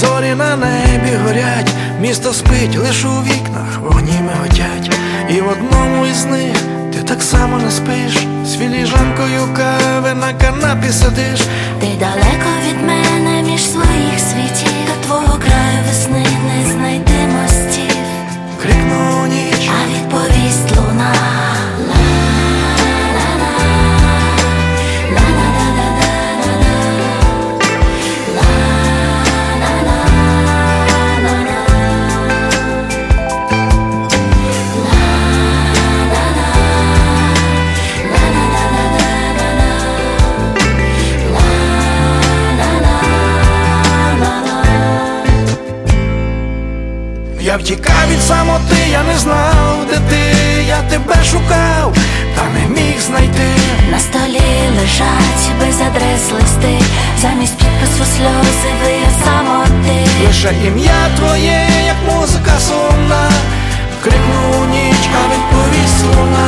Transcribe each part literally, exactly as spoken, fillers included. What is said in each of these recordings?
зорі на небі горять, місто спить, лиш у вікнах вогні миготять. І в одному із них ти так само не спиш, з філіжанкою кави на канапі сидиш. Ти далеко від мене, між своїх світів, до твого краю весни не знайти мостів. Крикну ніч, а відповість луна. Я втікав від самоти, я не знав, де ти, я тебе шукав, та не міг знайти. На столі лежать без адрес листи, замість підпису сльози вияв самоти. Лише ім'я твоє, як музика сумна, крикну ніч, а відповість луна.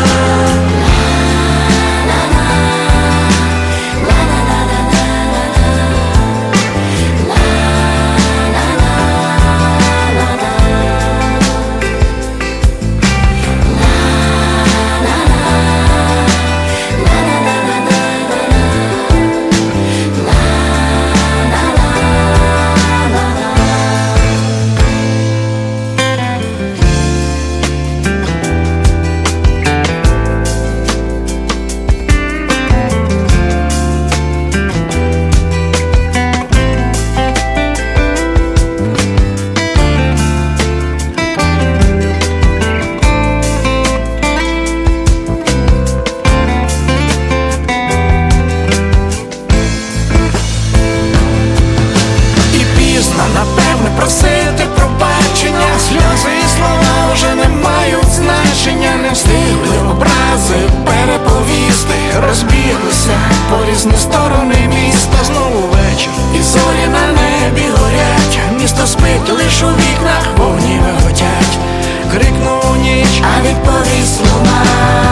Напевне просити пробачення, сльози і слова вже не мають значення. Не встигли образи переповісти, розбіглися по різні сторони міста. Знову вечір, і зорі на небі горять, місто спить, лиш у вікнах вогні миготять. Крикну ніч, а відповість луна.